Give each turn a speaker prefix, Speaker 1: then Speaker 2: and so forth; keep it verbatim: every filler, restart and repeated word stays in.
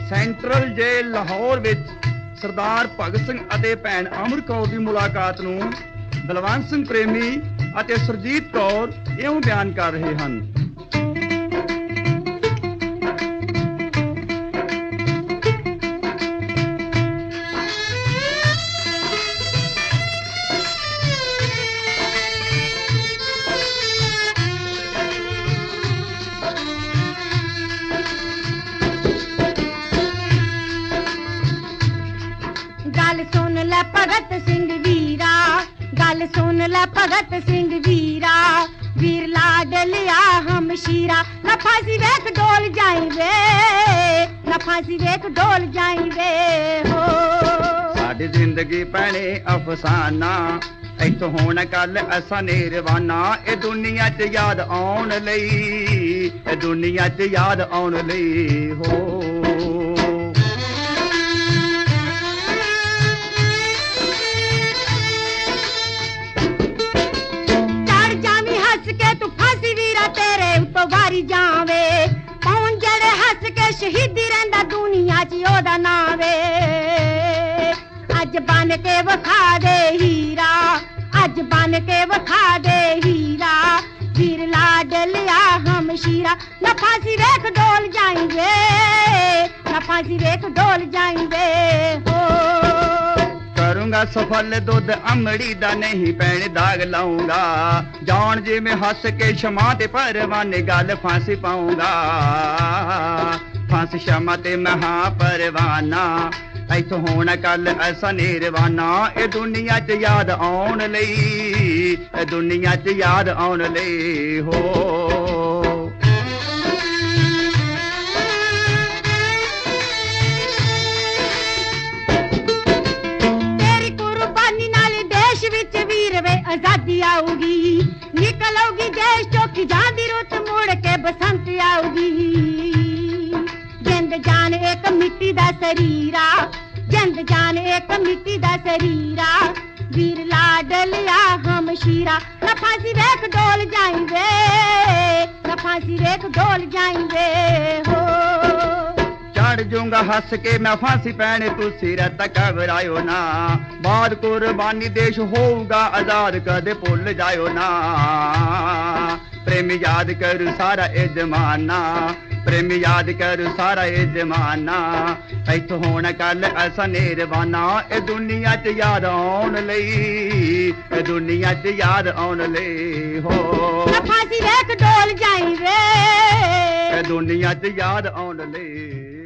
Speaker 1: Central ਜੇਲ੍ਹ ਲਾਹੌਰ ਵਿੱਚ ਸਰਦਾਰ ਭਗਤ ਸਿੰਘ ਅਤੇ ਭੈਣ ਅਮਰ ਕੌਰ ਦੀ ਮੁਲਾਕਾਤ ਨੂੰ ਬਲਵੰਤ ਸਿੰਘ ਪ੍ਰੇਮੀ ਅਤੇ ਸੁਰਜੀਤ ਕੌਰ ਇਉਂ ਬਿਆਨ ਕਰ ਰਹੇ ਹਨ।
Speaker 2: गल सुन लै भगत सिंह वीरा, गल सुन लै भगत सिंह वीरा, वीर लाडलिया हमशीरा। न फांसी वेख डोल जाई वे, न फांसी वेख डोल जाई वे हो।
Speaker 1: साडी जिंदगी भैणे अफसाना, इत्थों होण कल असां ने रवाना। ए दुनिया च याद आउण लई, ए दुनिया च याद आउण लई हो। वारी जावे कौन जड़े हस के शहीदी रंदा दुनिया च ओदा नाम वे। अज बन के वखा दे हीरा, अज बन के वखा दे हीरा, वीर लाडलिया हमशीरा। न फांसी वेख डोल जाएंगे, न फांसी वेख डोल जाएंगे हो। करूंगा सफल दुध अमड़ी दा नहीं पैने दाग लाऊंगा। जान जी में हंस के क्षमा ते परवाने गल फांसी पाऊंगा। फांसी क्षमा ते महा परवाना, इत्थों होना कल ऐसा निर्वाना। ए दुनिया च याद आउण लई, ए दुनिया च याद आउण लई हो। आजादी आऊगी, निकल आऊगी देश चौकी जांदी रुत, मुड़ के बसंत आऊगी। जिंद जान एक मिट्टी दा शरीरा, जिंद जान एक मिट्टी दा शरीरा, वीर लाडलिया हमशीरा। न फांसी वेख डोल जाएंगे, न फांसी वेख डोल जाएंगे हो। चढ़ जूंगा हंस के मैं फांसी पैने, तुसी रत घबरायो ना। बाद कुर्बानी देश होगा आजाद, कदे भुल जायो ना। प्रेम याद करू सारा ए जमाना, प्रेम याद करू सारा ए जमाना। इत्थों होना कल ऐसा निर्वाना। ए दुनिया च याद आउण लई, ए दुनिया च याद आउण लई हो।
Speaker 2: न फांसी वेख डोल जाई वे,
Speaker 1: ए दुनिया च याद आउण लई।